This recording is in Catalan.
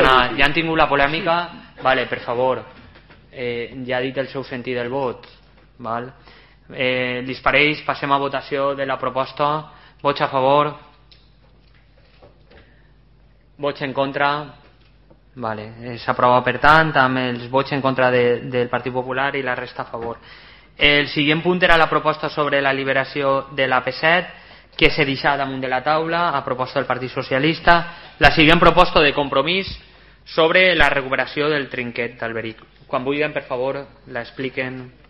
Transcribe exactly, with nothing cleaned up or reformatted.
perdona, ja han tingut la polèmica. Vale, per favor, eh, ja ha dit el seu sentit del vot. Val? Eh, li pareix, passem a votació de la proposta. Vots a favor, vots en contra. Vale, s'aprova per tant amb els vots en contra de, del Partit Popular i la resta a favor. El següent punt era la proposta sobre la liberació de l'A P set, que s'ha deixat damunt de la taula a proposta del Partit Socialista. La següent proposta de compromís sobre la recuperació del trinquet d'Alberic. Quan vulguin, per favor, la expliquen.